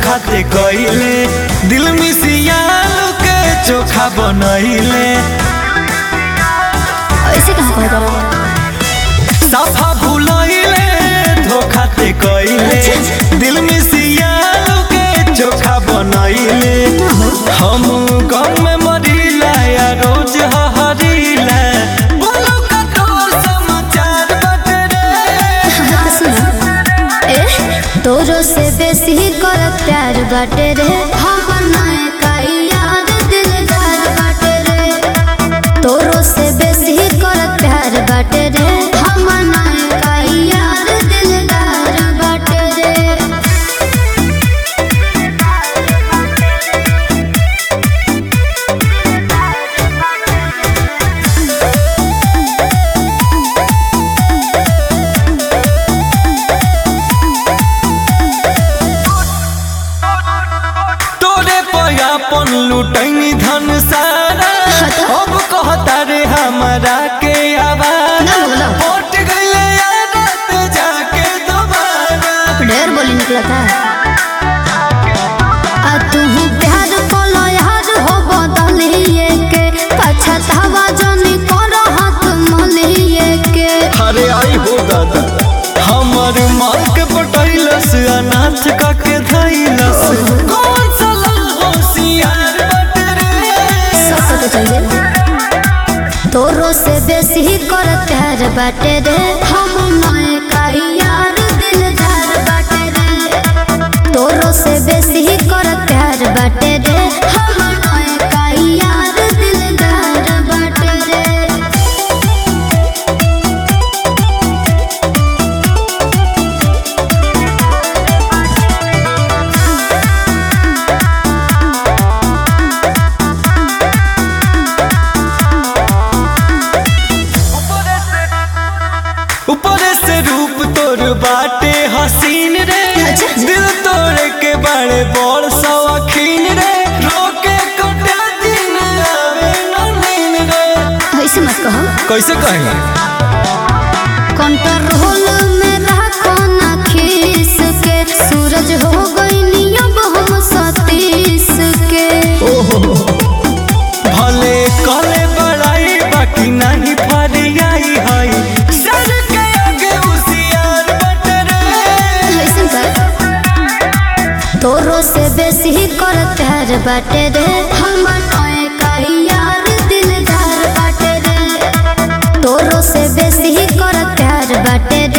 धोखा दे गईले दिल मिसिया के चोखा बनैले ऐसे कहाँ कहता रहा साफा भूलैले धोखा दे गईले दिल मिसिया के चोखा बनैले हम गम में मरीला या रोज हरीला बोलो का तोर समाचार बटे रे सुना तोरो से बेसी कर प्यार बाटे रे हमर नए का याद दिलदार बाटे रे तोरो से बेसी कर प्यार बाटे रे हमर नए का याद दिलदार बाटे रे अपन लुटैनी धन सारा अब कहता रे हमारा के आवारा पट गईले रात जाके दोबारा ढेर बोली निकला था आ तू प्यार कोलो यार हो बदलिए के पछतावा जनी करो हाथ मलिए के अरे आई हो दादा हमर माल के पटैलस अनाथ का के धैलस कौन सा होशियार बट रे सब तो चाहिए तोरो से बेसी कर प्यार बाटे रे हम नए का यार दिलदार बाटे रे तोरो से बेसी कर प्यार बाटे रे हम नए का यार दिलदार बाटे रे ऊपर से रूप तोर बाटे हसीन रे दिल तोड़े के बड़े बड़ शौकीन रे रोके कटा दिन आवे न नींद रे ऐसे मत कहो कैसे कहेंगे कंट्रोल में रखो ना खीस के सूरज हो गई नियम हम सतीश के भले कले बड़ाई बाकी नहीं फरियाई है सर के आगे उसियार बट रे ऐसे कर तोरो से बेसी कर प्यार बाटे रे हमर नए का यार दिलदार बाटे रे तोरो से बेसी कर प्यार बाटे रे